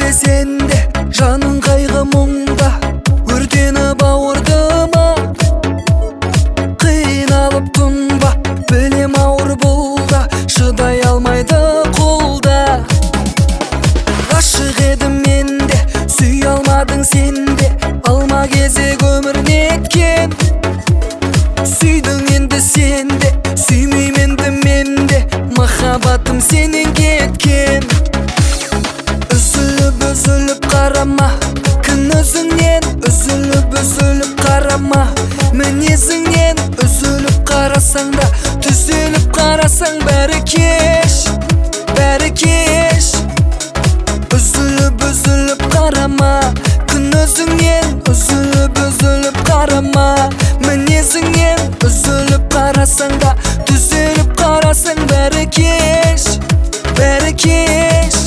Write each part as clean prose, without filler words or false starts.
менде сенде, жаның қайғы мұңда, өртеніп ауырдыма, қиналып тұнба, білем ауыр болда, шыдай алмайды қолда. Ғашық едім менде, сүй алмадың сенде, алма кезек өмір неткен. Сүйдің енді сенде, сүймейменді менде, махаббатым сенен кеткен. Үзіліп қарама, күн өзіңнен, үзіліп қарама, мінезіңнен. Үзіліп қарасаң да, түзеліп қарасаң, бәрі кеш, бәрі кеш. Үзіліп қарама, күн өзіңнен, үзіліп қарама, мінезіңнен. Үзіліп қарасаң да, түзеліп қарасаң, бәрі кеш, бәрі кеш.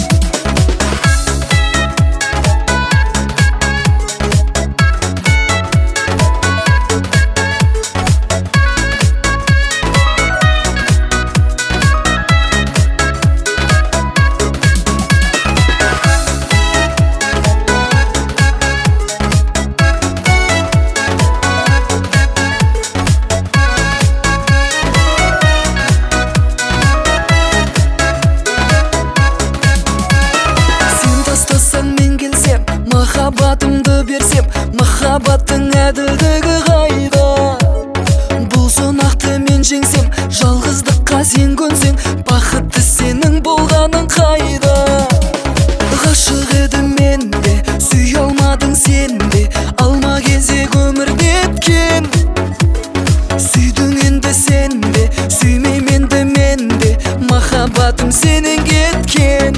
Махаббатымды берсем, махаббаттың әділдігі қайда? Бұл сонақты мен жеңсем, жалғыздыққа сен көнсең, бақытты сенің болғаның қайда? Ғашық едім менде, сүй алмадың сенде, алма кезек өмір неткен. Сүйдің енді сенде, сүймейменді менде, махаббатым сенен кеткен.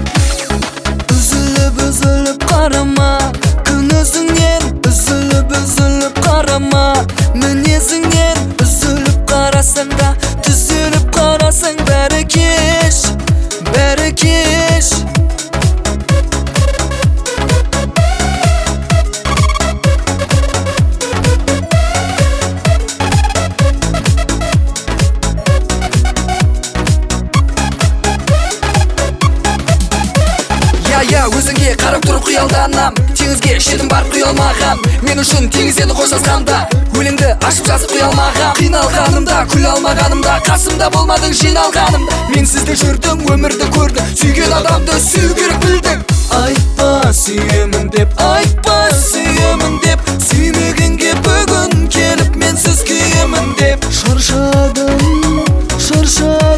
Үзіліп қарама, күн өзіңнен, үзіліп қарама, мінезіңнен. Үзіліп қарасаң да, түзеліп қарасаң, бәрі кеш, бәрі кеш. Өзіңге қарап тұрып қиялданам, теңізге шетім барып құя алмағам. Мен үшін теңіз еді қоштасқанда, өлеңді ашып жазып құя алмағам. Қиналғанымда, күле алмағанымда, қасымда болмадың жиналғанымда. Мен сізді жүрдім, өмірді көрдім, сүйген адамды сүю керек білдің. Айтпа сүйемін деп, айтпа сүйемін деп, сүймегенге бүгін келіп мен сіз күйемін деп. Шаршадым,